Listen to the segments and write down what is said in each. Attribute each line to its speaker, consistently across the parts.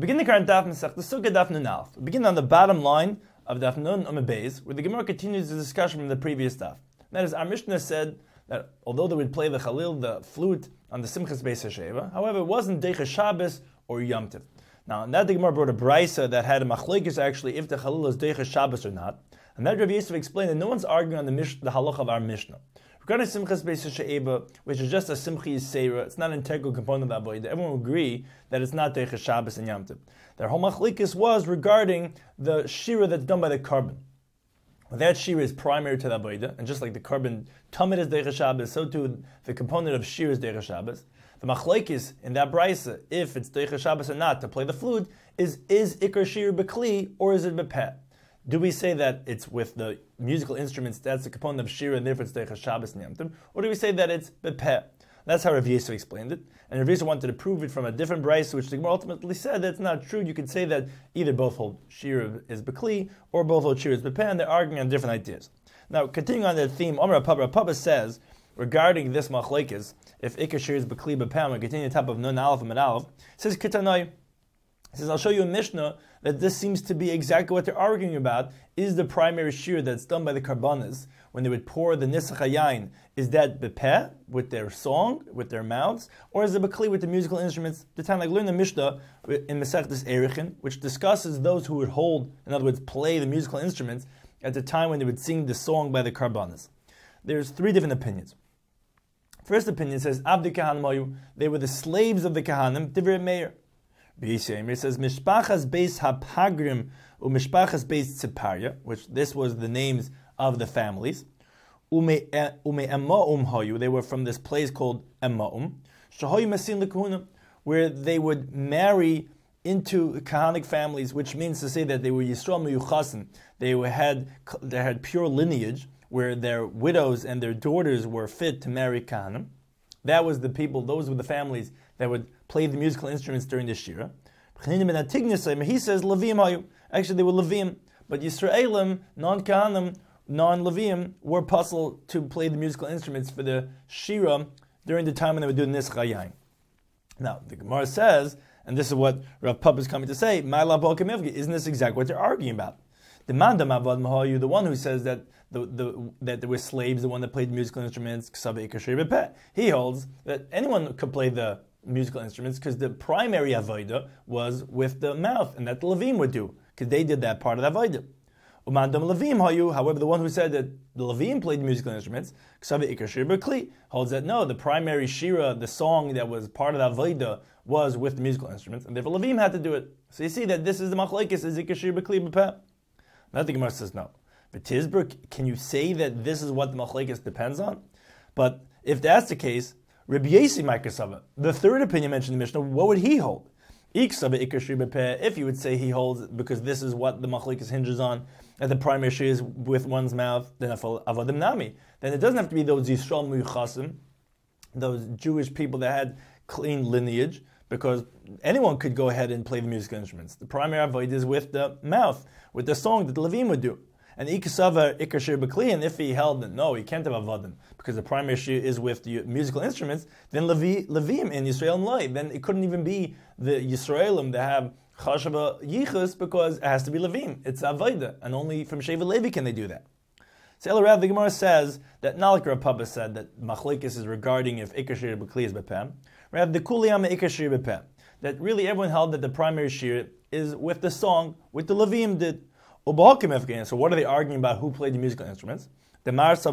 Speaker 1: Begin the current daf Masech, the Sukkah daf Nun Aleph. We begin on the bottom line of daf Nun Amud Beis, where the Gemara continues the discussion from the previous daf. That is, our Mishnah said that although they would play the Chalil, the flute, on the Simchas Beis HaSheva, however, it wasn't Deicha Shabbos or Yom Tov. Now, in that the Gemara brought a brisa that had a machlekes actually if the Chalil is Deicha Shabbos or not, and that Rav Yosef explained that no one's arguing on the halach of our Mishnah. Regarding Simchas Beis HaSheva, which is just a Simchi Yisera, it's not an integral component of the Avodah. Everyone will agree that it's not Deicha Shabbos and Yom Tov. Their whole machlekes was regarding the shira that's done by the carbon. That shira is primary to the Avodah, and just like the carbon tamid is Deicha Shabbos, so too the component of shira is Deicha Shabbos. The machlekes in that brisa, if it's Deicha Shabbos or not, to play the flute, is Ikar Shir B'Kli or is it B'Peh? Do we say that it's with the musical instruments, that's the component of shira, and therefore it's Deicha Shabbos and Yom Tov, or do we say that it's B'Peh? That's how Rav Yosef explained it. And Rav Yosef wanted to prove it from a different brisa, which the Gemara ultimately said that's not true. You could say that either both hold shira is B'Kli, or both hold shira is B'Peh, and they're arguing on different ideas. Now, continuing on that theme, Rav Papa says, regarding this machlekes, if Ikar Shir is B'Kli B'Peh, we continue the top of Nun Aleph and Aleph, says Kitanoi. He says, I'll show you a Mishnah that this seems to be exactly what they're arguing about. Is the primary shir that's done by the karbanas when they would pour the nisach hayayin, is that bepeh, with their song, with their mouths, or is it b'kli with the musical instruments? The time, like learn the Mishnah in Masechtas Erechin, which discusses those who would hold, in other words, play the musical instruments at the time when they would sing the song by the karbanas. There's three different opinions. First opinion says, Abdi Kahanim Ayu, they were the slaves of the Kahanim, Divrei Meir. It says Mishpachas Beis Hapagrim u Mishpachas Beis Tziparia, which this was the names of the families. Ume Emmaum Hayu, they were from this place called Emmaum. Shahoyu Masin LeKahuna, where they would marry into Kahanic families, which means to say that they were Yisrael Meyuchasim. They had pure lineage, where their widows and their daughters were fit to marry Kahanim. That was the people; those were the families that would play the musical instruments during the shira. He says Levim hayu. Actually, they were Levim, but Yisraelim, non-Kahanim, non-Levim, were puzzled to play the musical instruments for the shira during the time when they were doing Nisach Hayayin. Now, the Gemara says, and this is what Rav Papa is coming to say, isn't this exactly what they're arguing about? The one who says that that there were slaves, the one that played musical instruments, he holds that anyone could play the musical instruments because the primary avodah was with the mouth, and that the Levim would do, because they did that part of the avodah. However, the one who said that the Levim played musical instruments, holds that no, the primary shira, the song that was part of the avodah, was with the musical instruments, and therefore Levim had to do it. So you see that this is the machlekes, is Ikar Shir B'Kli B'Peh. Now the Gemara says no. But Tizbur, can you say that this is what the machlekes depends on? But if that's the case, Rabbi Yossi Ma'ikasava, the third opinion mentioned in the Mishnah, what would he hold? If you would say he holds, because this is what the machlekes hinges on, that the primary shir is with one's mouth, then avodim nami. Then it doesn't have to be those Yisrael Muyuchasim, those Jewish people that had clean lineage, because anyone could go ahead and play the musical instruments. The primary avodah is with the mouth, with the song that the Levim would do. And Ikasavar Ikar Shir B'Kli, and if he held that no, he can't have avodim because the primary shir is with the musical instruments, then Levim in Yisrael and Loi, then it couldn't even be the Yisraelim that have Chashava Yichus because it has to be Levim. It's avodah, and only from Sheva Levi can they do that. So El Rav, the Gemara says that Nalik Rav Papa said that machlekes is regarding if Ikar Shir B'Kli is B'Peh. Rav the Kuliyam Ikar Shir B'Peh, that really everyone held that the primary shir is with the song, with the Levim did. So what are they arguing about? Who played the musical instruments? They're just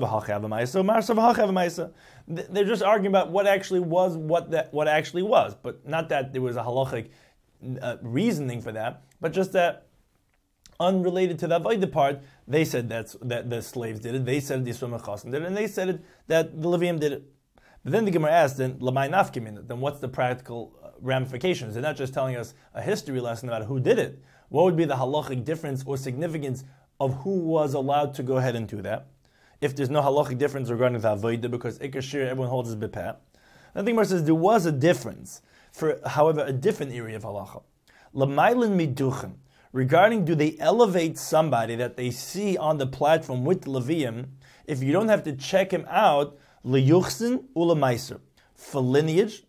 Speaker 1: arguing about what actually was, what actually was, but not that there was a halachic reasoning for that, but just that unrelated to the avodah part, they said that the slaves did it, they said the Yisrael Mechasim did it, and they said that the Levim did it. But then the Gemara asked, then what's the practical ramifications? They're not just telling us a history lesson about who did it. What would be the halachic difference or significance of who was allowed to go ahead and do that? If there's no halachic difference regarding the avodah, because Ikar Shir everyone holds as bepeh. I think Mar says there was a difference for, however, a different area of halacha. L'mailin miduchim, regarding do they elevate somebody that they see on the platform with Levim, if you don't have to check him out, liyuchsin u'lemaiser, for lineage,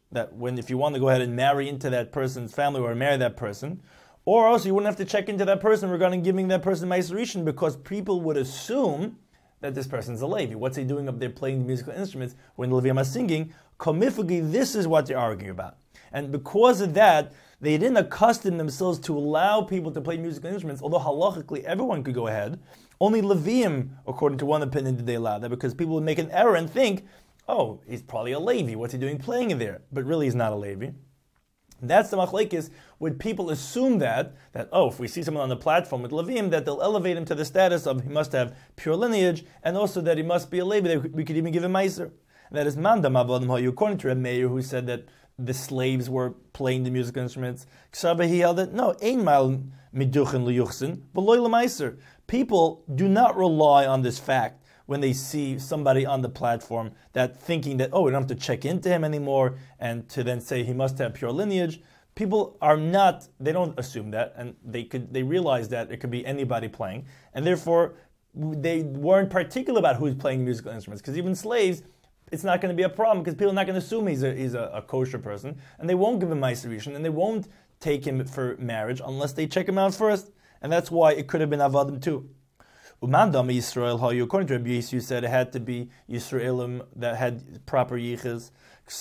Speaker 1: that if you want to go ahead and marry into that person's family or marry that person, or also you wouldn't have to check into that person regarding giving that person Ma'aser Rishon, because people would assume that this person's a Levi. What's he doing up there playing musical instruments when the Levium are singing? Komifagi, this is what they're arguing about. And because of that, they didn't accustom themselves to allow people to play musical instruments, although halachically everyone could go ahead. Only Levium, according to one opinion, did they allow that, because people would make an error and think, oh, he's probably a Levi. What's he doing playing in there? But really he's not a Levi. That's the machlekes. Would people assume that if we see someone on the platform with Levim, that they'll elevate him to the status of he must have pure lineage, and also that he must be a Levi, that we could even give him Meiser. That is Mandam Avodim Hayu, according to Reb Meir, who said that the slaves were playing the musical instruments. Ksava, he held that, no, ein mal miduchen liyuchsin, v'loy l'meiser. People do not rely on this fact when they see somebody on the platform, that thinking that, we don't have to check into him anymore, and to then say he must have pure lineage. People they don't assume that, and they realize that it could be anybody playing, and therefore they weren't particular about who's playing musical instruments, because even slaves, it's not going to be a problem, because people are not going to assume he's a kosher person, and they won't give him Ma'aser Rishon, and they won't take him for marriage unless they check him out first, and that's why it could have been Avadim too. Umandam Yisrael Hayu, according to Rabbi Yisrael, said it had to be Yisraelim that had proper yichas.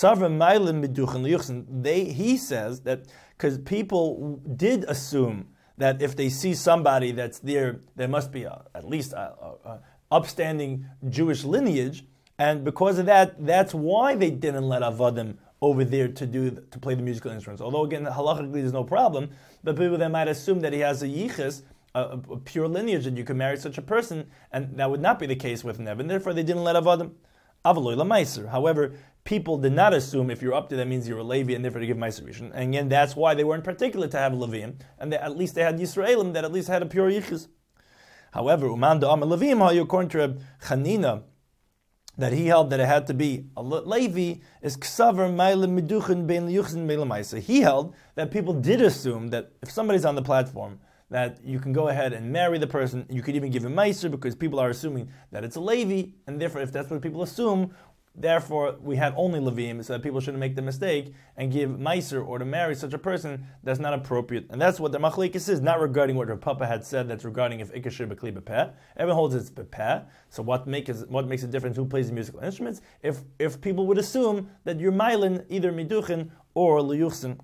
Speaker 1: He says that because people did assume that if they see somebody that's there must be at least a upstanding Jewish lineage, and because of that, that's why they didn't let Avadim over there to play the musical instruments. Although again, halachically there's no problem, but people then might assume that he has a yichas, a pure lineage, that you can marry such a person, and that would not be the case with Nev, and therefore they didn't let Avadim. Avaloy Meiser. However, people did not assume if you're up to that means you're a Levi, and therefore to give Ma'aser Rishon. And again, that's why they weren't particular to have Leviim, and at least they had Yisraelim that at least had a pure yichus. However, Uman Da'am Leviim, according to Chanina, that he held that it had to be a Levi, is Ksaver Meilim Meduchen Ben Liyuchzin Meilim Ma'aser. He held that people did assume that if somebody's on the platform, that you can go ahead and marry the person, you could even give him Meiser, because people are assuming that it's a Levi, and therefore if that's what people assume, therefore we had only Leviim, so that people shouldn't make the mistake and give Meiser or to marry such a person that's not appropriate. And that's what the machlekes is, not regarding what Rav Papa had said, that's regarding if Ikashir B'Kli B'Peh. Everyone holds it's B'Peh, so what makes a difference who plays the musical instruments? If people would assume that you're Mailin, either Miduchin or Liyuchsin.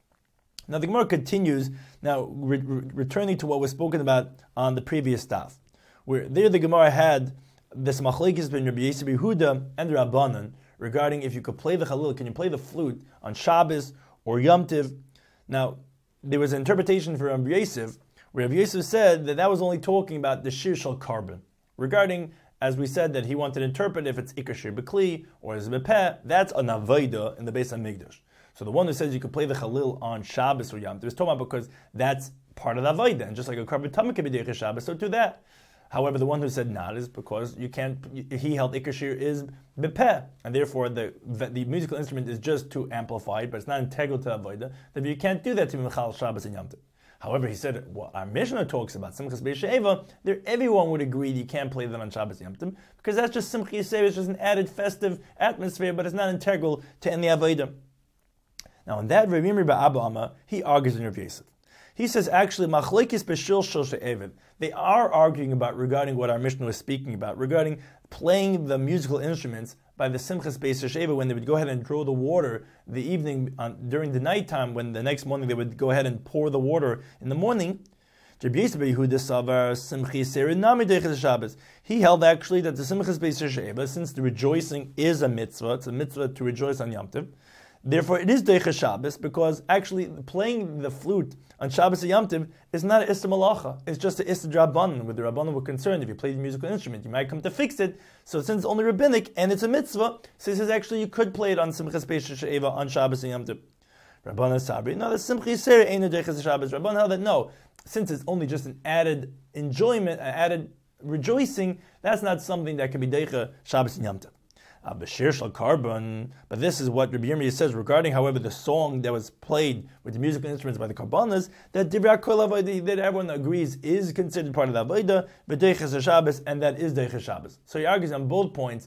Speaker 1: Now the Gemara continues, now returning to what was spoken about on the previous daf, where there the Gemara had this machlekes between Rabbi Yisrael Yehuda and Rabbanan regarding if you could play the Chalil, can you play the flute on Shabbos or Yom Tiv? Now, there was an interpretation for Rabbi Yosef, where Rabbi Yosef said that was only talking about the Shir Shal Karban, regarding, as we said, that he wanted to interpret if it's Ikar Shir B'Kli or is B'Peh, that's an Avodah in the Beis HaMikdash. So the one who says you could play the Chalil on Shabbos or Yom Tov is talking about because that's part of the Avodah, and just like a Karban Tamid can be Deiches Shabbos, so to that. However, the one who said not is because you can't. He held Ikar Shir is B'Peh, and therefore the musical instrument is just to amplify it, but it's not integral to Avodah. That you can't do that to Michal Shabbos and Yom Tov. However, he said what our Mishnah talks about Simchas Beis Sheva. There, everyone would agree you can't play them on Shabbos and Yom Tov because that's just Simchas Yisrael. It's just an added festive atmosphere, but it's not integral to any Avodah. Now, in that, Rabbi Yirmi Ba'Abba Amma, he argues in Rav Yosef. He says, actually, machlekes b'shil shel she'eved. They are arguing about regarding what our Mishnah was speaking about, regarding playing the musical instruments by the Simchas Beis Sheva when they would go ahead and draw the water the evening during the nighttime, when the next morning they would go ahead and pour the water in the morning. He held actually that the Simchas Beis Sheva, since the rejoicing is a mitzvah, it's a mitzvah to rejoice on Yom Tov. Therefore, it is Deiches Shabbos, because actually playing the flute on Shabbos and Yom Tov is not an Issa Malacha. It's just an Issa Drabanan, where the Rabbanan were concerned if you play the musical instrument, you might come to fix it. So since it's only rabbinic and it's a mitzvah, so he says actually you could play it on Simchas Beis Sheva on Shabbos and Yom Tov. Rabbanan Sabri, no, the Simchas Yisrael ain't a Deiches Shabbos. Rabbanan held that no, since it's only just an added enjoyment, an added rejoicing, that's not something that can be Deiches Shabbos and Yom Tov. But this is what Rabbi Yirmiyah says regarding, however, the song that was played with the musical instruments by the Karbanas, that Divrei Kol Avodah, that everyone agrees is considered part of the Avodah, but Deiches Shabbos, and that is Deiches Shabbos. So he argues on both points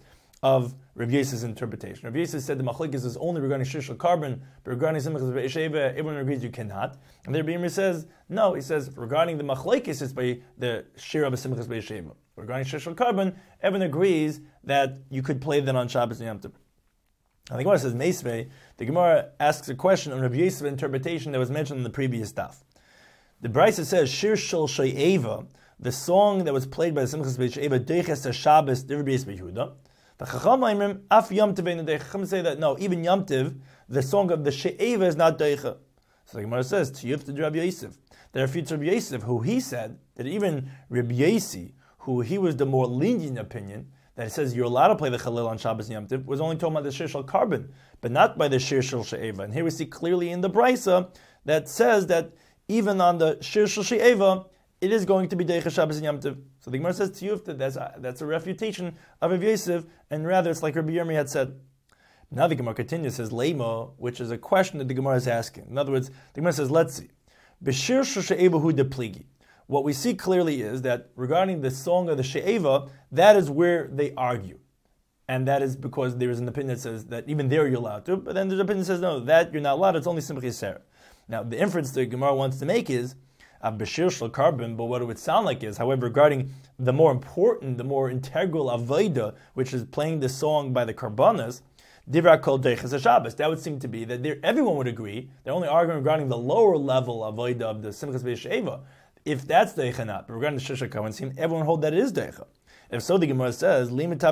Speaker 1: of Rabbi Yosef's interpretation. Rabbi Yosef said the machlokes is only regarding shir shel carbon, but regarding simchas be'esheva, everyone agrees you cannot. And the Rabbi Yirmiyah says, no, he says, regarding the machlokes, it's by the shir of simchas be'esheva. Regarding shir shel carbon, everyone agrees that you could play that on Shabbos and Yom Tov. And the Gemara says, Meisvei, the Gemara asks a question on Rabbi Yosef's interpretation that was mentioned in the previous daf. The Brisa says, Shir Shel She'eva, the song that was played by the Simchas Be'Sheva, Deiches HaShabbos, the Rabbi Yosef Yehuda. The Chacham Aimrim, Af Yom Tov, and the Chacham say that, no, even Yom Tov, the song of the She'eva is not Deicha. So the Gemara says, Tiyuf to Rabbi Yosef. There are future Rabbi Yosef, who he said that even Rabbi Yosi, who he was the more lenient opinion, that it says you're allowed to play the Chalil on Shabbos and Yom Tov, was only talking about the Shir Shel Carbon, but not by the Shir Shel She'eva. And here we see clearly in the Brisa that says that even on the Shir Shel She'eva, it is going to be Deicha Shabbos and Yom Tov. So the Gemara says to you that that's a refutation of Rabbi Yosef, and rather it's like Rabbi Yirmiyah had said. Now the Gemara continues, says Leimo, which is a question that the Gemara is asking. In other words, the Gemara says, let's see. B'Shir Shel She'eva hu de pligi. What we see clearly is that regarding the song of the She'eva, that is where they argue. And that is because there is an opinion that says that even there you're allowed to, but then there's an opinion that says, no, that you're not allowed, it's only Simcha Yisera. Now, the inference the Gemara wants to make is, B'Shir Shel Carbon, but what it would sound like is, however, regarding the more important, the more integral Avodah, which is playing the song by the Karbanas, Divra Kol Deiches HaShabbos, that would seem to be that everyone would agree, they're only arguing regarding the lower level Avodah of the Simchas Be'Sheva. If that's Deicha not, but regarding the Shir Shel Carbon, everyone hold that it is Deicha. If so, the Gemara says,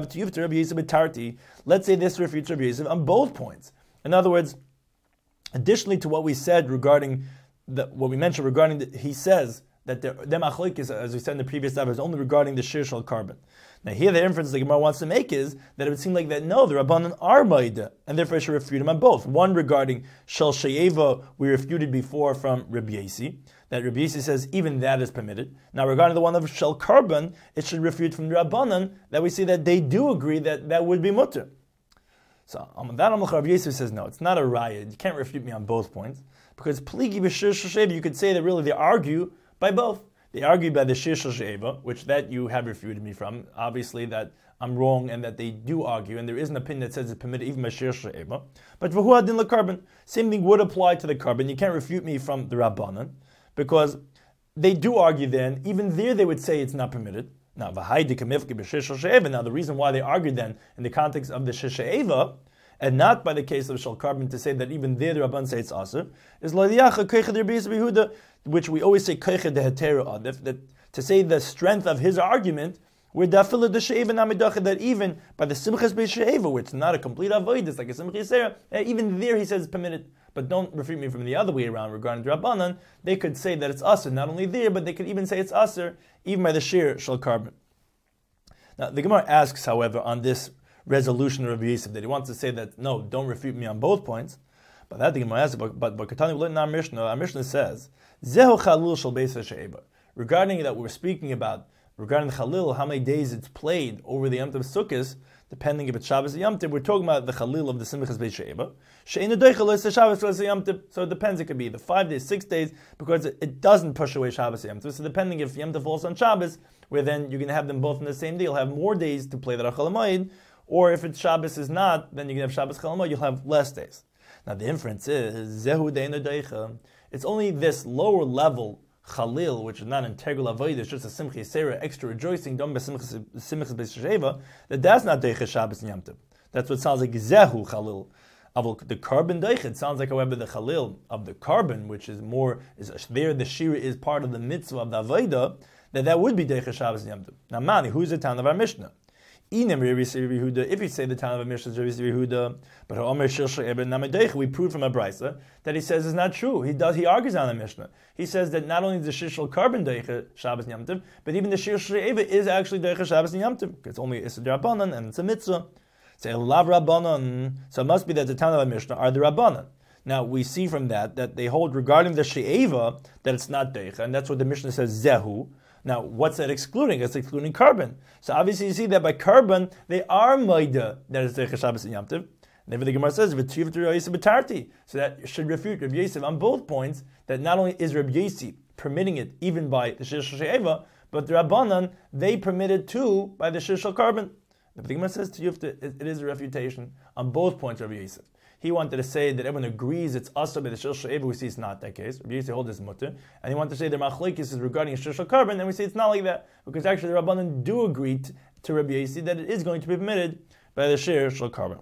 Speaker 1: let's say this refutes Rabbi Yosef on both points. In other words, additionally to what we said regarding what we mentioned regarding he says that the machlokes, as we said in the previous episode, is only regarding the Shir Shel Carbon. Now here the inference the Gemara wants to make is that it would seem like that no, the Rabbanan are Maida, and therefore I should refute him on both. One regarding Shel She'eva, we refuted before from Rabbi Yosi, that Rabbi Yosi says even that is permitted. Now regarding the one of Shel Carbon, it should refute from the Rabbanan that we see that they do agree that that would be mutter. So on that Rabbi Yosi says no, it's not a riot. You can't refute me on both points because Pligi b'Shir Shel She'eva, you could say that really they argue by both. They argue by the Shir Shel She'eva, which that you have refuted me from. Obviously that I'm wrong and that they do argue, and there is an opinion that says it's permitted even by Shir Shel She'eva. But v'hu adin l'Carbon, same thing would apply to the Carbon. You can't refute me from the Rabbanan, because they do argue then, even there they would say it's not permitted. Now, now the reason why they argued then in the context of the Shir She'eva, and not by the case of Shel Carbon to say that even there the Rabban say it's aser, is which we always say koicha de hetera adif, that to say the strength of his argument, we're dafila de she'eva namidacha, that even by the simchas be'she'eva, which is not a complete avoid, it's like a simchas yisera, even there he says it's permitted. But don't refute me from the other way around regarding the Rabbanan. They could say that it's aser, not only there, but they could even say it's aser, even by the Shir Shel Carbon. Now, the Gemara asks, however, on this resolution of Rabbi Yosef, that he wants to say that, no, don't refute me on both points. But that the Gemara asks, but Katani will in our Mishnah says, Zehu Chalil Shel Beis HaShe'eva. Regarding that we're speaking about, regarding the Chalil, how many days it's played over the Yom Tov Sukkos, depending if it's Shabbos or Yom Tov, we're talking about the Chalil of the Simchas Beis She'eva. She'ena doichel is Shabbos or Yom Tov. So it depends, it could be either 5 days, 6 days, because it doesn't push away Shabbos or Yom Tov. So depending if Yom Tov falls on Shabbos, where then you're going to have them both in the same day, you'll have more days to play the Chol Hamoed, or if it's Shabbos is not, then you're going to have Shabbos Chol Hamoed, you'll have less days. Now the inference is, Zehu de'ena doichel. It's only this lower level Chalil, which is not integral avodah, it's just a simcha yisera, extra rejoicing done by simchas beis sheva, that's not deicha Shabbos and Yom Tov. That's what sounds like zehu Chalil. The Carbon deicha, it sounds like, however, the Chalil of the Carbon, which is more, is there the shira is part of the mitzvah of the avodah, that would be deicha Shabbos and Yom Tov. Now, Mani, who's the town of our Mishnah? If you say the town of a Mishnah is Rabbi Yehuda, but Omer Shir She'eva Namideich, we prove from a brisa that he says is not true. He argues on the Mishnah. He says that not only is the Shir Shel Carbon Deicha Shabbos and Yom Tov, but even the Shir She'eva is actually Deicha Shabbos and Yom Tov. It's only Issa Rabbanan and it's a mitzvah. Say Lav Rabbanan. So it must be that the town of a Mishnah are the Rabbanan. Now we see from that they hold regarding the She'eva that it's not Deicha, and that's what the Mishnah says Zehu. Now, what's that excluding? It's excluding Carbon. So obviously you see that by Carbon, they are Maida, that is Deicha Shabbos and Yom Tov. And the Gemara says, so that should refute Rabbi Yosef on both points, that not only is Rabbi Yosef permitting it even by the Shir Shel She'eva, but the Rabbanan, they permit it too by the Shir Shel Carbon. The Gemara says to you, it is a refutation on both points of Rabbi Yosef. He wanted to say that everyone agrees it's asur by the shir shel eva. We see it's not that case. Rabbi Yosef holds this mutter, and he wanted to say the machlokes is regarding shir shel karban, and we say it's not like that because actually the Rabbanan do agree to Rabbi Yosef that it is going to be permitted by the shir shel karban.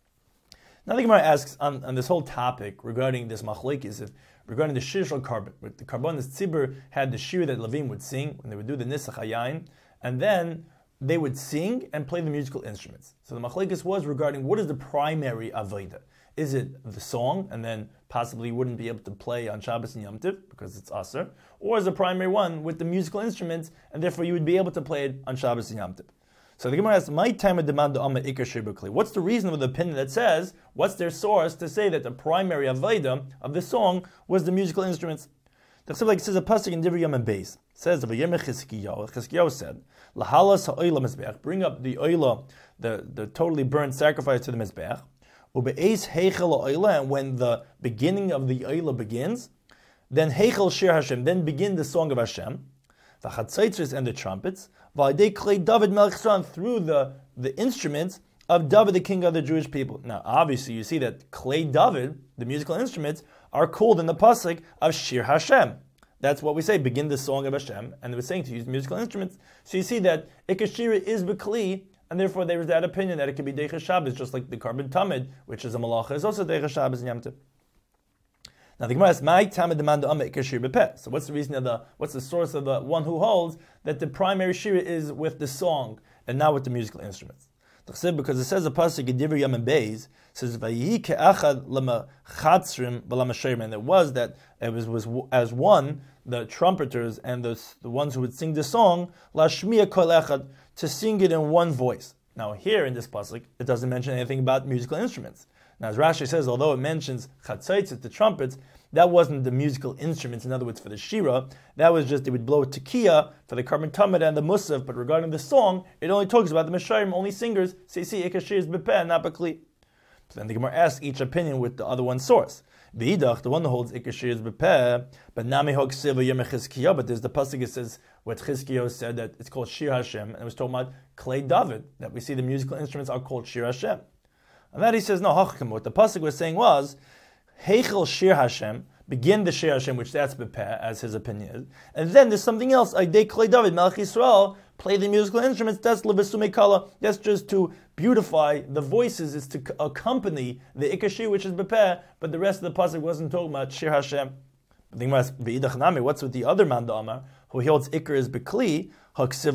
Speaker 1: Now the Gemara asks on this whole topic regarding this machlokes, regarding the shir shel karban. The karbanis tzibur had the shir that Levim would sing when they would do the nisach hayayin, and then they would sing and play the musical instruments. So the machlokes was regarding what is the primary avodah. Is it the song, and then possibly you wouldn't be able to play on Shabbos and Yom Tov because it's Asr, or is the primary one with the musical instruments, and therefore you would be able to play it on Shabbos and Yom Tov? So the Gemara asks, "My time of demand the Amma Ikar Shir B'Kli." What's the reason of the opinion that says, what's their source to say that the primary avodah of the song was the musical instruments? Like it says a pasuk in Divrei Yom Beis says, Chizkiyahu said, "Lahalas ha'oila mizbeach," bring up the oila, the totally burnt sacrifice to the mizbeach. Ube'ez heichel ha'oila, and when the beginning of the oila begins, then heichel shir Hashem, then begin the song of Hashem. The chatzaitzers and the trumpets, v'adei klei David melech Yisrael, through the instruments of David, the king of the Jewish people. Now, obviously, you see that klei David, the musical instruments, are called in the pasuk of Shir Hashem. That's what we say, begin the song of Hashem, and we're saying to use musical instruments. So you see that Ikar Shira is B'Kli, and therefore there is that opinion that it can be Deicha Shabbos, just like the Karban Tamid, which is a Malacha, is also Deicha Shabbos and Yom Tov. Now the Gemara asks, "My Tamid demand Amma Ikar Shira B'Peh." So what's the reason of what's the source of the one who holds that the primary Shira is with the song and not with the musical instruments? Because it says a pasuk in Divrei Yom Beis says Vayihi ke'achad lemachatzrim v'lamashirim, and it was that it was as one, the trumpeters and the ones who would sing the song, lashmiya kol echad, to sing it in one voice. Now here in this pasuk it doesn't mention anything about musical instruments. Now as Rashi says, although it mentions chatzaitzes, the trumpets, that wasn't the musical instruments, in other words, for the shira. That was just, they would blow tekiah for the Karban Tamid and the Musaf, but regarding the song, it only talks about the Meshayim, only singers. So you see, Ikar Shir is B'Peh, not B'Kli. So then the Gemara asks each opinion with the other one's source. V'idach, the one that holds Ikar Shir is B'Peh, but Nami Hog Siva Yom Chizkiyahu, but there's the pasuk that says what Chizkiyahu said, that it's called Shir Hashem, and it was talking about Klei David, that we see the musical instruments are called Shir Hashem. And that he says, no, Hachkim, what the pasuk was saying was, Heichel Shir Hashem, begin the Shir Hashem, which that's B'Peh, as his opinion is. And then there's something else, Aidei Klei David, Melech Yisrael, play the musical instruments, that's Levisumei Kala, that's just to beautify the voices, is to accompany the Ikar Shir, which is B'Peh, but the rest of the pasuk wasn't talking about Shir Hashem. But the Gemara asks, V'idach Nami, what's with the other man, the Amar, who holds Ikar is B'Kli, but there's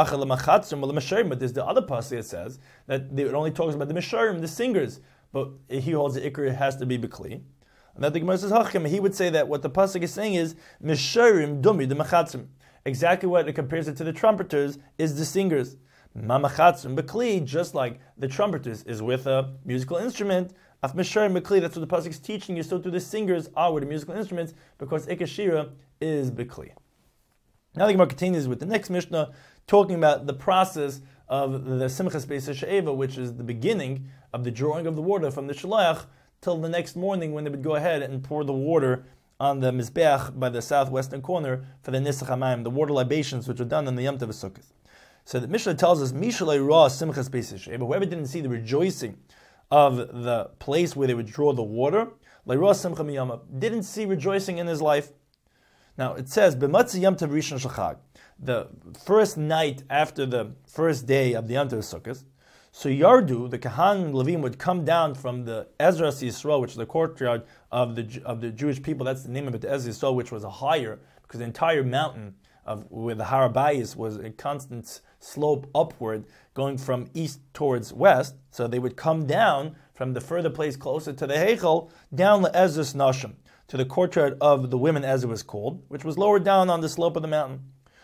Speaker 1: the other pasuk that says that it only talks about the Mesharim, the singers, but he holds the Ikar has to be B'Kli. And that the Gemara says, Hachim, he would say that what the pasuk is saying is Mesharim Dumi the Machatzim. Exactly what it compares it to the trumpeters is the singers. Mamachatzim B'Kli, just like the trumpeters is with a musical instrument. Af Mesharim B'Kli, that's what the pasuk is teaching you. So too the singers are with the musical instruments because Ikar Shira is B'Kli. Now the Gemara continues with the next Mishnah, talking about the process of the Simchas Beis She'eva, which is the beginning of the drawing of the water from the Shalach till the next morning when they would go ahead and pour the water on the Mizbeach by the southwestern corner for the Nisach HaMayim, the water libations which are done on the Yom Tov Sukkot. So the Mishnah tells us, Mishalei Ra Simchas Beis She'eva, whoever didn't see the rejoicing of the place where they would draw the water, Le'Ra Simcha Miyama, didn't see rejoicing in his life. Now it says, B'matzi Yom Tov Rishon Shel Chag, the first night after the first day of the Yom Tov Sukkot, so Yardu, the Kahan and Levim, would come down from the Ezras Yisrael, which is the courtyard of the Jewish people. That's the name of it, the Ezras Yisrael, which was a higher, because the entire mountain of where the Har Bayis was a constant slope upward, going from east towards west. So they would come down from the further place closer to the Heichel, down the Ezras Nashim, to the courtyard of the women, as it was called, which was lower down on the slope of the mountain.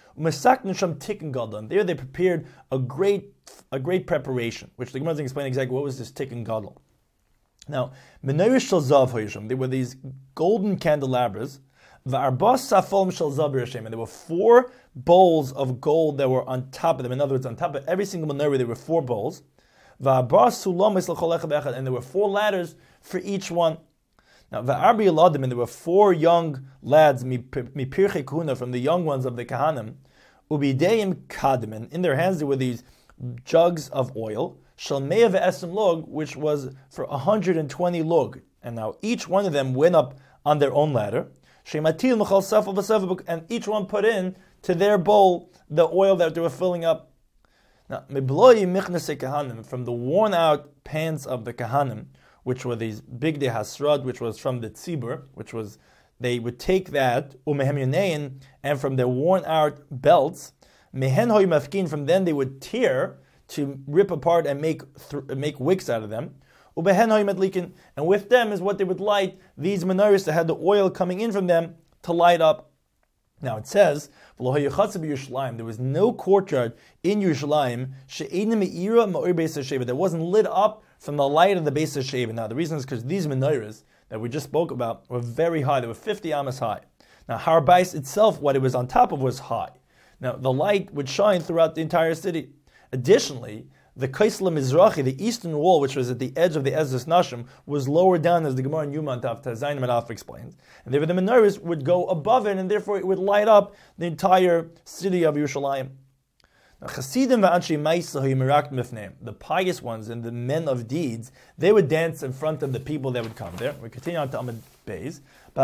Speaker 1: There they prepared a great preparation, which the Gemara doesn't explain exactly what was this tikkun gadol. Now, there were these golden candelabras, and there were 4 bowls of gold that were on top of them. In other words, on top of every single menorah, there were 4 bowls, and there were 4 ladders for each one. Now, and there were 4 young lads, from the young ones of the Kahanim, and in their hands there were these jugs of oil, Shalmea ve'esim log, which was for 120 log. And now each one of them went up on their own ladder. And each one put in to their bowl the oil that they were filling up. Now, from the worn out pants of the Kahanim, which were these big dehasrad, which was from the tzibur, which was, they would take that, and from their worn out belts, from then they would tear to rip apart and make wicks out of them. And with them is what they would light these menorahs that had the oil coming in from them to light up. Now it says, there was no courtyard in Yerushalayim that wasn't lit up from the light of the Beis HaSheva. Now the reason is because these menorahs that we just spoke about were very high. They were 50 amas high. Now Har Bais itself, what it was on top of, was high. Now the light would shine throughout the entire city. Additionally, the Kaisla Mizrachi, the eastern wall, which was at the edge of the Ezras Nashim, was lower down, as the Gemara in Yuma Tav Zayin Madaf explains. And therefore the menorahs would go above it, and therefore it would light up the entire city of Yerushalayim. Now, Chasidim v'Anshei Ma'isa Ha'Yimerakt Mifneim, the pious ones and the men of deeds, they would dance in front of the people that would come there. We continue on to Amud Beis.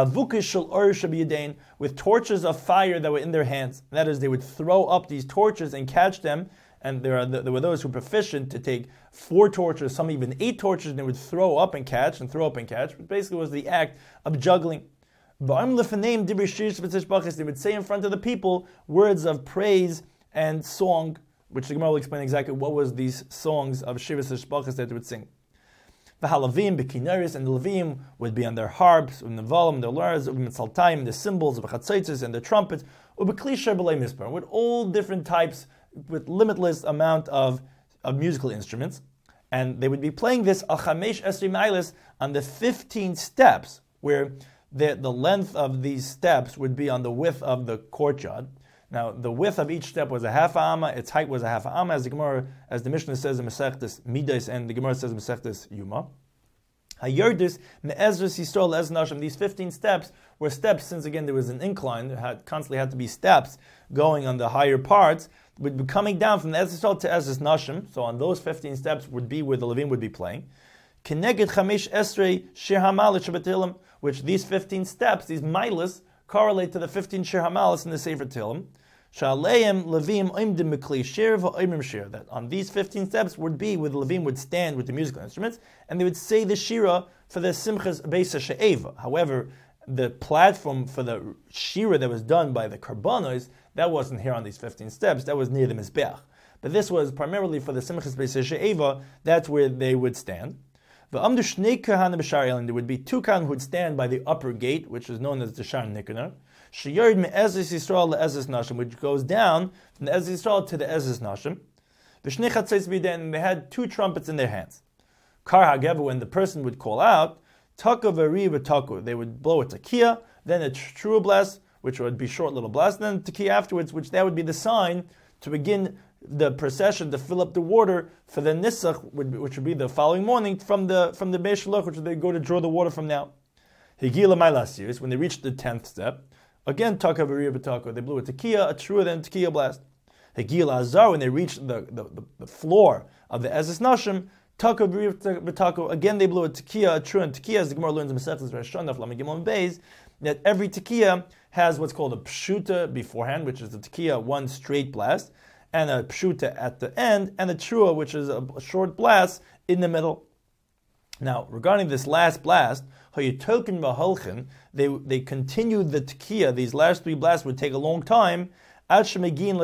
Speaker 1: With torches of fire that were in their hands. That is, they would throw up these torches and catch them. And there were those who were proficient to take 4 torches, some even 8 torches, and they would throw up and catch, which basically was the act of juggling. They would say in front of the people words of praise and song, which the Gemara will explain exactly what was these songs of Shivas Hashbachas that they would sing. The Halavim, the Kinaris, and the Levim would be on their harps, and the Valim, their lyres, and the cymbals, the Chatzaitzes, and the trumpets, with all different types, with limitless amount of musical instruments. And they would be playing this Al Chamesh Esri Mailis on the 15 steps, where the length of these steps would be on the width of the courtyard. Now, the width of each step was a half amma, its height was a half amma, as the Mishnah says in Masechtas Midas, and the Gemara says in Masechtas Yuma. Hayerdis me'ezras Yisrael ez nashim. These 15 steps were steps, since again there was an incline, there constantly had to be steps going on the higher parts, would be coming down from the Ez Yisrael to Ezras Nashim. So on those 15 steps would be where the Levim would be playing. Keneged Chamesh Esrei Shir Hamalit Shabbat, which these 15 steps, these milas, correlate to the 15 Shir Hamalis in the Sefer Tehillim. Shaleim Levim Oimdim Mikli Shir v'Oimim Shir. That on these 15 steps would be where the Levim would stand with the musical instruments, and they would say the Shira for the Simchas Beis HaShe'eva. However, the platform for the Shira that was done by the Karbanos, that wasn't here on these 15 steps, that was near the Mizbeach. But this was primarily for the Simchas Beis HaShe'eva, that's where they would stand. There would be 2 Kahanim who would stand by the upper gate, which is known as the Shar Nikonar, which goes down from the Ezras Yisrael to the Ezras Nashim. And they had 2 trumpets in their hands. Kar Hagev, when the person would call out, Taka v'ri v'taku, they would blow a tekiah, then a true blast, which would be short little blast, and then tekiah afterwards, which that would be the sign to begin the procession to fill up the water for the Nisach, which would be the following morning from the Beis Shalach, which they go to draw the water from now. Higila Mailas, when they reached the 10th step, again Taka v'ri v'taku, they blew a tekiah, a true, then tekiah blast. Higila Azar, when they reached the floor of the Ezras Nashim, Taka v'ri v'taku, again they blew a tekiah, a true, and tekiah, as the Gemara learns in Masechtas Rosh Hashanah, Lamed Gimel Beis, that every tekiah has what's called a pshuta beforehand, which is the tekiah, one straight blast, and a pshuta at the end, and a trua, which is a short blast in the middle. Now, regarding this last blast, they continued the tekiah. These last 3 blasts would take a long time, until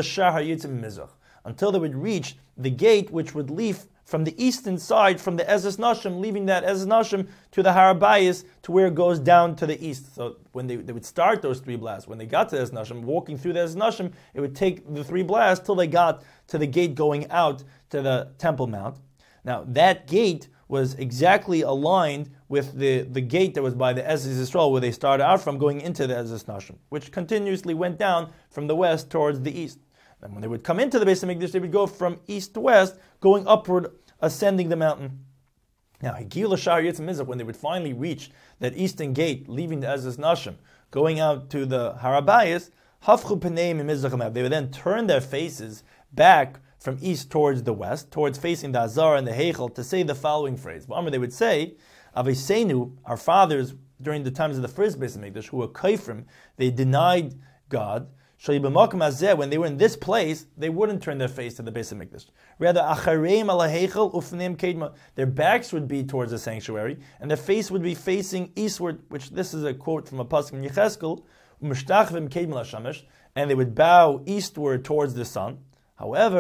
Speaker 1: they would reach the gate which would leave from the eastern side, from the Ezras Nashim, leaving that Ezras Nashim to the Har Bayis, to where it goes down to the east. So when they would start those 3 blasts, when they got to Ezras Nashim, walking through the Ezras Nashim, it would take the 3 blasts till they got to the gate going out to the Temple Mount. Now that gate was exactly aligned with the gate that was by the Ezras Yisrael, where they started out from, going into the Ezras Nashim, which continuously went down from the west towards the east. And when they would come into the Beis HaMikdash, they would go from east to west, going upward, ascending the mountain. Now, Higila Shar Yitzim Mizrach, when they would finally reach that eastern gate, leaving the Ezras Nashim, going out to the Har Bayis, Hafchu Paneim Mizrach, they would then turn their faces back from east towards the west, towards facing the Azar and the Heichel, to say the following phrase. They would say, Avesenu, our fathers, during the times of the first Beis HaMikdash, who were kaifrim, they denied God. When they were in this place, they wouldn't turn their face to the Beis HaMikdash. Rather, achareim ala heichel ufneim kedma. Their backs would be towards the sanctuary, and their face would be facing eastward. Which this is a quote from a pasuk in Yecheskel, u'mishtachvim kedma l'shamesh, and they would bow eastward towards the sun. However,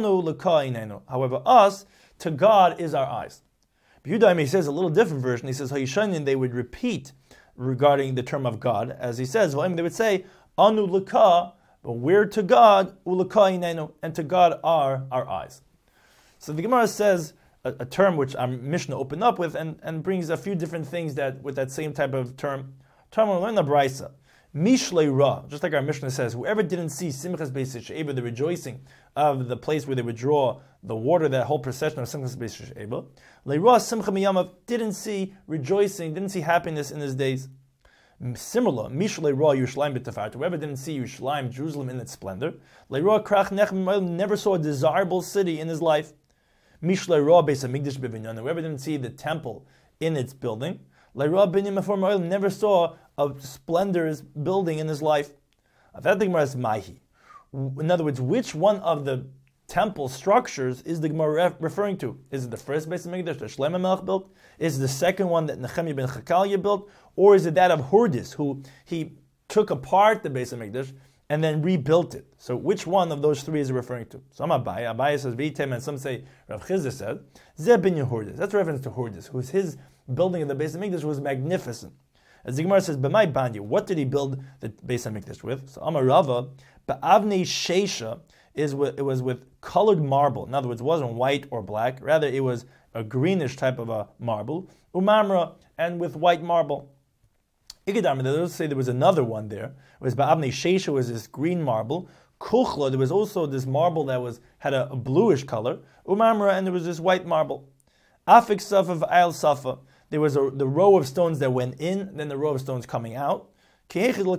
Speaker 1: us, to God is our eyes. Yehuda, he says a little different version. He says, they would repeat regarding the term of God, as he says, they would say, Anu laka, but we're to God, ulaka, and to God are our eyes. So the Gemara says a term which our Mishnah opened up with, and brings a few different things that with that same type of term. Term we learn the Brisa. Mishlei Ra, just like our Mishnah says, whoever didn't see Simchas Beis Sheva, the rejoicing of the place where they would draw the water, that whole procession of Simchas Beis Sheva, Leira Simcha Miyamav, didn't see rejoicing, didn't see happiness in his days. Similar, Mishlei Ra Yerushalayim b'Tefart, whoever didn't see Yerushalayim, Jerusalem in its splendor, Leira Krach Nechem, never saw a desirable city in his life. Mishlei Ra Beis HaMikdash b'Vinyan, whoever didn't see the temple in its building, Leira Binyan Mefor Ma'il, never saw a splendorous building in his life. That the Gemara is Mahi. In other words, which one of the temple structures is the Gemara referring to? Is it the first Beis HaMikdash that Shlomo Melech built? Is it the second one that Nehemiah ben Chakalia built? Or is it that of Hordis, who he took apart the Beis HaMikdash and then rebuilt it? So which one of those three is it referring to? Some Abaye says Veitem, and some say Rav Chizda said Zeh Binyan Hordis. That's a reference to Hordis, who's his building of the Beis HaMikdash was magnificent. As the Gemara says, "B'may banya," what did he build the Beis HaMikdash with? So Amar Rava, ba'avnei sheisha, it was with colored marble. In other words, it wasn't white or black. Rather, it was a greenish type of a marble. Umamra, and with white marble. Ikadam, they also say there was another one there. It was ba'avnei sheisha, was this green marble. Kuchla, there was also this marble that had a bluish color. Umamra, and there was this white marble. Afik safa v'ayil safa. There was the row of stones that went in, then the row of stones coming out. So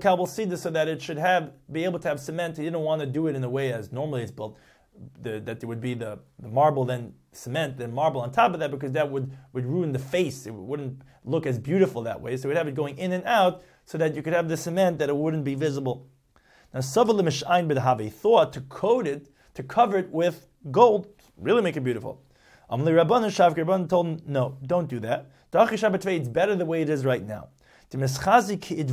Speaker 1: that it should be able to have cement. He didn't want to do it in a way as normally it's built, that there would be the marble, then cement, then marble on top of that, because that would ruin the face. It wouldn't look as beautiful that way. So we'd have it going in and out so that you could have the cement that it wouldn't be visible. Now, he thought to coat it, to cover it with gold, really make it beautiful. Rabban told him, no, don't do that. It's better the way it is right now. Because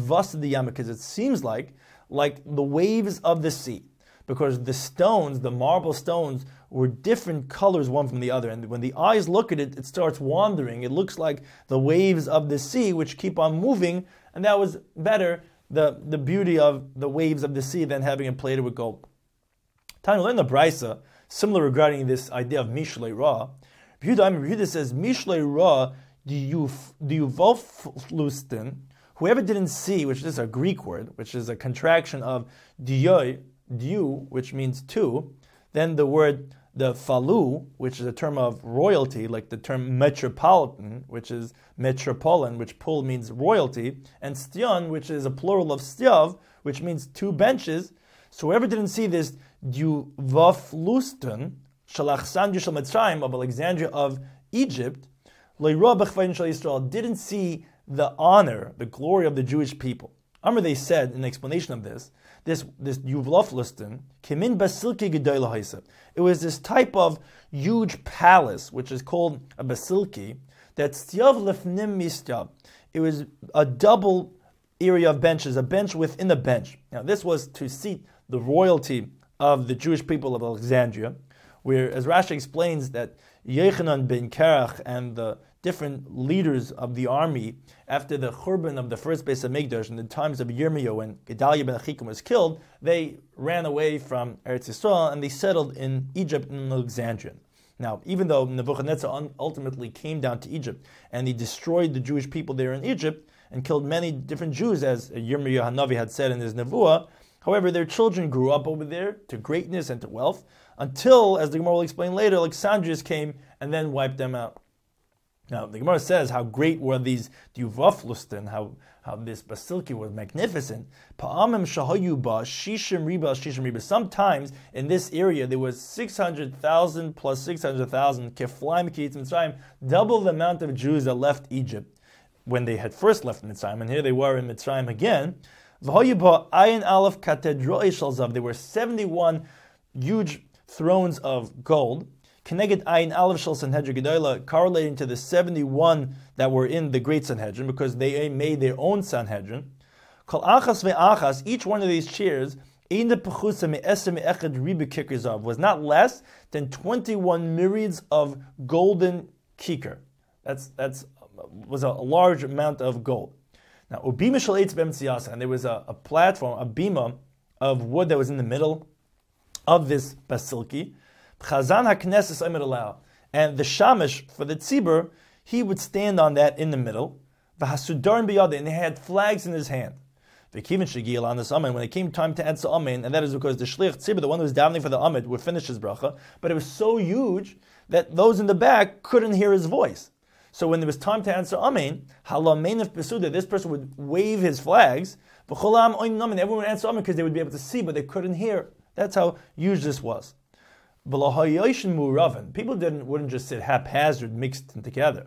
Speaker 1: it seems like the waves of the sea. Because the stones, the marble stones, were different colors one from the other. And when the eyes look at it, it starts wandering. It looks like the waves of the sea, which keep on moving. And that was better, the beauty of the waves of the sea, than having it plated with gold. Time to learn the Brisa, similar regarding this idea of Mishlei Ra. Yehuda says, Mishlei Ra, Diyuvoflustin, whoever didn't see, which is a Greek word, which is a contraction of diyu, which means two, then the word the falu, which is a term of royalty, like the term metropolitan, which is metropolitan, which pul means royalty, and stian, which is a plural of stiav, which means two benches. So whoever didn't see this Diyuvoflustin, Shalachsandria Shal Mitzrayim, of Alexandria of Egypt, didn't see the honor, the glory of the Jewish people. They said in the explanation of this Yuvloflustin, Kimin Basilki Gedoyla Haisa. It was this type of huge palace, which is called a basilki, that Styav Lefnim Mistyav. It was a double area of benches, a bench within a bench. Now, this was to seat the royalty of the Jewish people of Alexandria, where, as Rashi explains, that Yochanan ben Karach and the different leaders of the army, after the Churban of the first Beis HaMikdash in the times of Yirmiyahu, when Gedaliah ben Achikim was killed, they ran away from Eretz Yisrael and they settled in Egypt and Alexandria. Now, even though Nebuchadnezzar ultimately came down to Egypt and he destroyed the Jewish people there in Egypt and killed many different Jews, as Yirmiyahu Hanavi had said in his Nevuah, however, their children grew up over there to greatness and to wealth, until, as the Gemara will explain later, Alexandrius came and then wiped them out. Now, the Gemara says how great were these Diyuvoflustin, how this basilki was magnificent. Pa'amim shahayu ba shishim riba. Sometimes in this area there was 600,000 plus 600,000 keflaim kietz Mitzrayim, double the amount of Jews that left Egypt when they had first left Mitzrayim, and here they were in Mitzrayim again. There were 71 huge thrones of gold, Keneged Ayin Aleph Shel Sanhedrin Gedola, correlating to the 71 that were in the Great Sanhedrin, because they made their own Sanhedrin. Kol achas ve'achas, each one of these chairs, was not less than 21 myriads of golden kikar. That's was a large amount of gold. Now, and there was a platform, a bima of wood that was in the middle of this basilki. Chazan HaKnesses Omer Alao, and the shamish for the tzibur, he would stand on that in the middle. V'hasudarim biyadeh, and he had flags in his hand. V'kivin shegil on this amen, when it came time to answer amen, and that is because the shlich tzibur, the one who was davening for the amen, would finish his bracha, but it was so huge that those in the back couldn't hear his voice. So when there was time to answer amen, halamein of besuda, this person would wave his flags. V'cholam oim namen, everyone would answer amen because they would be able to see, but they couldn't hear. That's how huge this was. People wouldn't just sit haphazard, mixed together.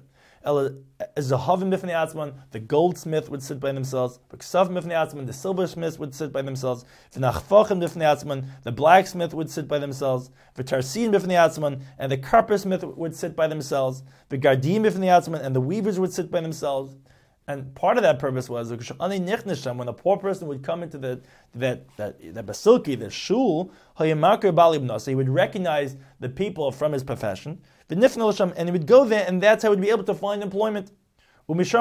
Speaker 1: The goldsmith would sit by themselves. The silversmith would sit by themselves. The blacksmith would sit by themselves. And the carpersmith would sit by themselves. And the weavers would sit by themselves. And part of that purpose was when a poor person would come into the basilki, the shul, so he would recognize the people from his profession, and he would go there, and that's how he would be able to find employment. And that's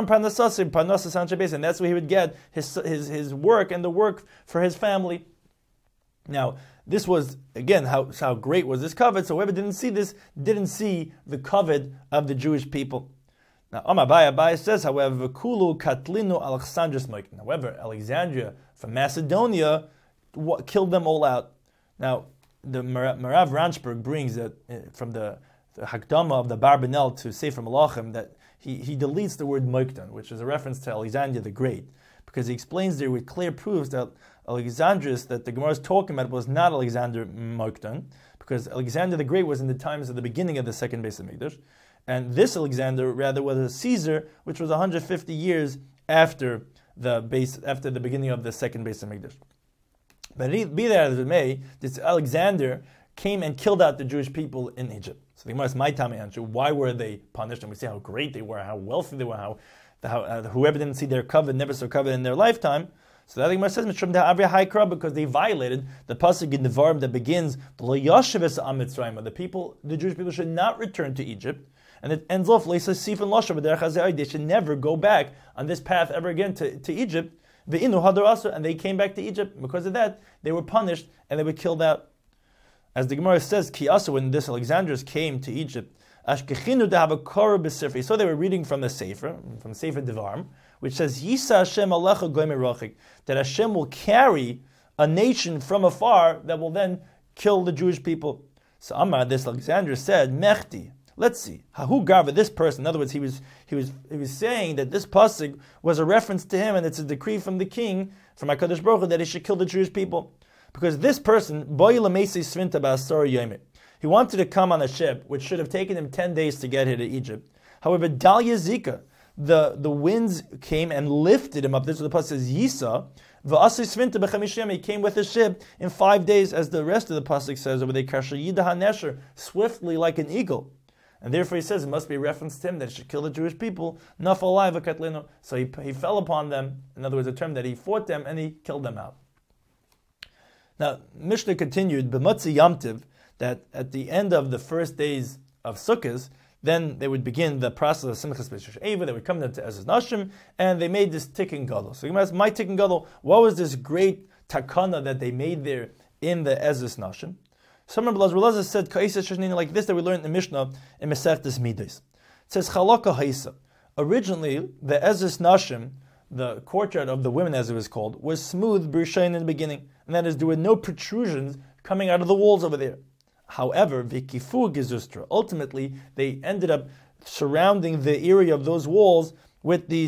Speaker 1: where he would get his work and the work for his family. Now, this was, again, how great was this covet. So whoever didn't see this, didn't see the covet of the Jewish people. Now, Abai says, however, Kulu Katlinu Alexandris Moikin. However, Alexandria from Macedonia killed them all out. Now, the Marav Ranchberg brings that from the Hakdama of the Barbanel to Sefer Malachim that he deletes the word Moikton, which is a reference to Alexander the Great, because he explains there with clear proofs that Alexandrius that the Gemara is talking about was not Alexander Moikton, because Alexander the Great was in the times of the beginning of the second Beis Hamikdash. And this Alexander, rather, was a Caesar, which was 150 years after the beginning of the second Beis Hamikdash. But be that as it may, this Alexander came and killed out the Jewish people in Egypt. So the Gemara is my time answer. Why were they punished? And we see how great they were, how wealthy they were, how whoever didn't see their covet never saw covet in their lifetime. So that Gemara says because they violated the pasuk in Devarim that begins the people, the Jewish people should not return to Egypt. And it ends off, they should never go back on this path ever again to Egypt. And they came back to Egypt. Because of that, they were punished and they were killed out. As the Gemara says, when this Alexandrius came to Egypt, so they were reading from the Sefer, from Sefer Devarim, which says, Yisa Hashem alecha goymer rachik, that Hashem will carry a nation from afar that will then kill the Jewish people. So Amar, this Alexandrius said, Mechti. Let's see. Hahu Garva, this person. In other words, he was saying that this pasuk was a reference to him, and it's a decree from the king, from HaKadosh Baruch Hu, that he should kill the Jewish people. Because this person, he wanted to come on a ship, which should have taken him 10 days to get here to Egypt. However, Dalia Zika, the winds came and lifted him up. This is what the pasuk says, Yisa, he came with his ship in 5 days, as the rest of the pasuk says over there, swiftly like an eagle. And therefore he says it must be a reference to him that he should kill the Jewish people. So he fell upon them. In other words, a term that he fought them and he killed them out. Now, Mishnah continued, B'motzi Yamtiv, that at the end of the first days of Sukkot, then they would begin the process of Simchas B'Shosh Eva. They would come down to Ezras Nashim, and they made this Tikkun Gadol. So you might ask, my Tikkun Gadol, what was this great takana that they made there in the Ezras Nashim? Some of Lazar said like this that we learned in the Mishnah in Masechtas Midos. It says Chalaka Haisa. Originally, the Ezras Nashim, the courtyard of the women, as it was called, was smooth b'rishayin in the beginning, and that is, there were no protrusions coming out of the walls over there. However, v'kifu gezustra. Ultimately, they ended up surrounding the area of those walls with these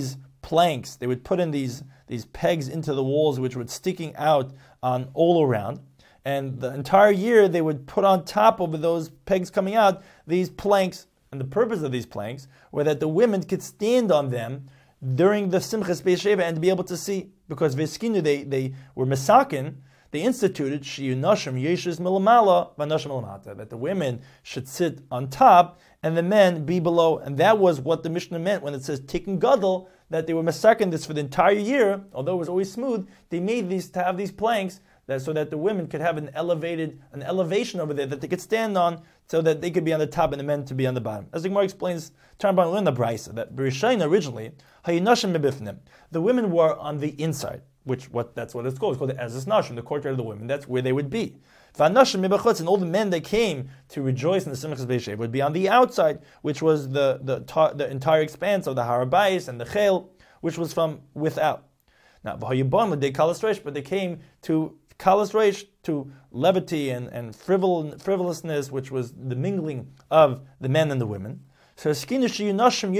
Speaker 1: planks. They would put in these pegs into the walls, which were sticking out on all around. And the entire year, they would put on top of those pegs coming out these planks. And the purpose of these planks were that the women could stand on them during the Simchas Beis Sheva and be able to see. Because Veskinu, they were Mesakin, they instituted Shiyunashim Yeshus Milamala Vanashim Milamata, that the women should sit on top and the men be below. And that was what the Mishnah meant when it says Tikkun Gadol, that they were Mesakin this for the entire year, although it was always smooth. They made these to have these planks so that the women could have an elevation over there that they could stand on, so that they could be on the top and the men to be on the bottom. As the Gemara explains, learn the Brisa that B'Rishayna originally, Hayinashim Mebifnim, the women were on the inside, that's what it's called. It's called the Ezes Nashim, the courtyard of the women. That's where they would be. V'Anashim Mebachutz, and all the men that came to rejoice in the Simchas Beis Sheva would be on the outside, which was the entire expanse of the Har Bayis and the Chel, which was from without. Now, but they came to Kalas Reish, to levity and frivolousness, which was the mingling of the men and the women. So they instituted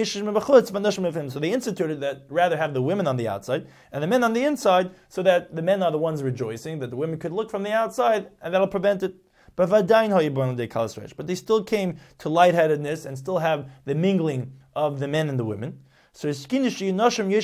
Speaker 1: that rather have the women on the outside and the men on the inside, so that the men are the ones rejoicing, that the women could look from the outside, and that'll prevent it. But they still came to lightheadedness and still have the mingling of the men and the women. So they instituted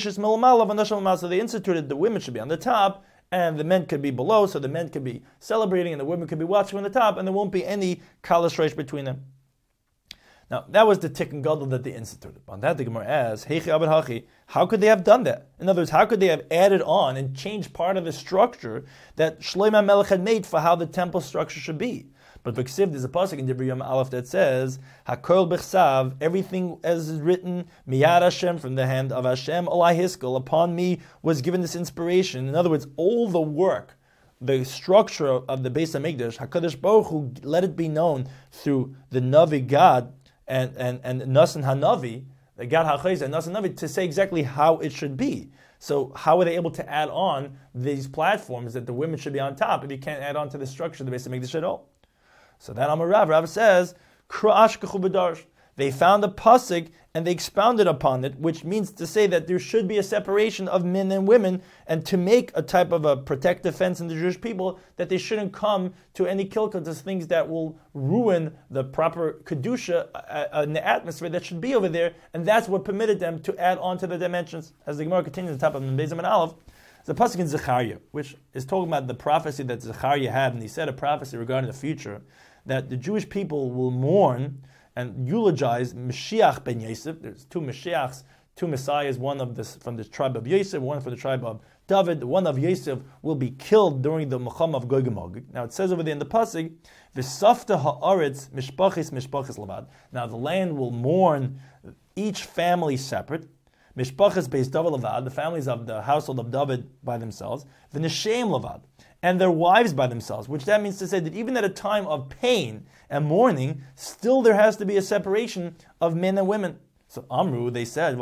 Speaker 1: the women should be on the top, and the men could be below, so the men could be celebrating and the women could be watching on the top, and there won't be any kalas reish between them. Now, that was the Tikkun Gadol that they instituted. On that, the Gemara asks, how could they have done that? In other words, how could they have added on and changed part of the structure that Shlomo Melech had made for how the temple structure should be? But V'ksiv, there's a pasuk in Devarim Aleph that says, Hakol b'chsav, everything as is written, Miyad Hashem, from the hand of Hashem, Olai Hiskel, upon me was given this inspiration. In other words, all the work, the structure of the Beis HaMikdash, HaKadosh Baruch Hu let it be known through the Navi Gad and Nasan HaNavi, the Gad HaChayz and Nasan HaNavi, to say exactly how it should be. So how are they able to add on these platforms that the women should be on top if you can't add on to the structure of the Beis HaMikdash at all? So then Amar Rav says, they found a pasuk and they expounded upon it, which means to say that there should be a separation of men and women, and to make a type of a protective fence in the Jewish people, that they shouldn't come to any kilkot, things that will ruin the proper kedusha in the atmosphere that should be over there, and that's what permitted them to add on to the dimensions. As the Gemara continues on top of Beis and Aleph, the pasuk in Zechariah, which is talking about the prophecy that Zechariah had, and he said a prophecy regarding the future, that the Jewish people will mourn and eulogize Mashiach ben Yosef. There's two Mashiachs, two Messiahs, one from the tribe of Yosef, one from the tribe of David. The one of Yosef will be killed during the Milchama of Gog and Magog. Now it says over there in the pasuk, V'safta ha'aretz mishpachis levad. Now the land will mourn each family separate. Mishpachis beis David levad, the families of the household of David by themselves. V'neshem levad, and their wives by themselves, which that means to say that even at a time of pain and mourning, still there has to be a separation of men and women. So Amru, they said,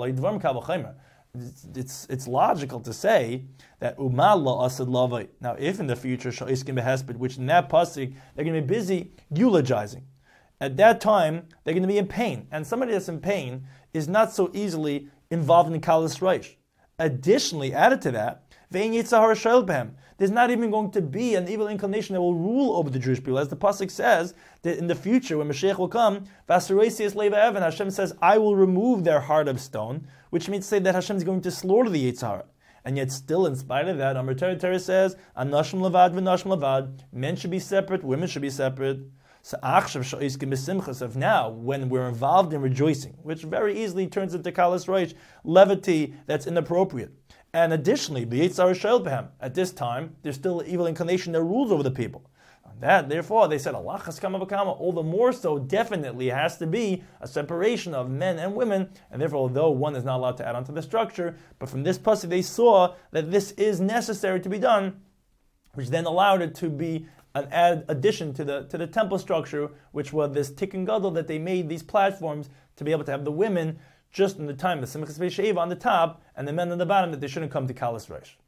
Speaker 1: it's logical to say that Umalla asad lavai. Now, if in the future Sha'iskim behesped, which in that pasuk they're going to be busy eulogizing, at that time they're going to be in pain, and somebody that's in pain is not so easily involved in kalas reish. Additionally, added to that, there's not even going to be an evil inclination that will rule over the Jewish people. As the pasuk says, that in the future, when Mashiach will come, Hashem says, I will remove their heart of stone, which means to say that Hashem is going to slaughter the Yetzer Hara. And yet still, in spite of that, Amar Torah says, Anashim levad v'nashim levad, men should be separate, women should be separate. So now, when we're involved in rejoicing, which very easily turns into kalas reish, levity that's inappropriate. And additionally, at this time, there's still an evil inclination that rules over the people. And that, therefore, they said, Allah kama v'kama, all the more so, definitely has to be a separation of men and women, and therefore, although one is not allowed to add on to the structure, but from this pasuk they saw that this is necessary to be done, which then allowed it to be an addition to the temple structure, which was this Tikkun Gadol that they made these platforms to be able to have the women just in the time, the Simchas Beis Sheva on the top, and the men on the bottom, that they shouldn't come to Kalas Reish.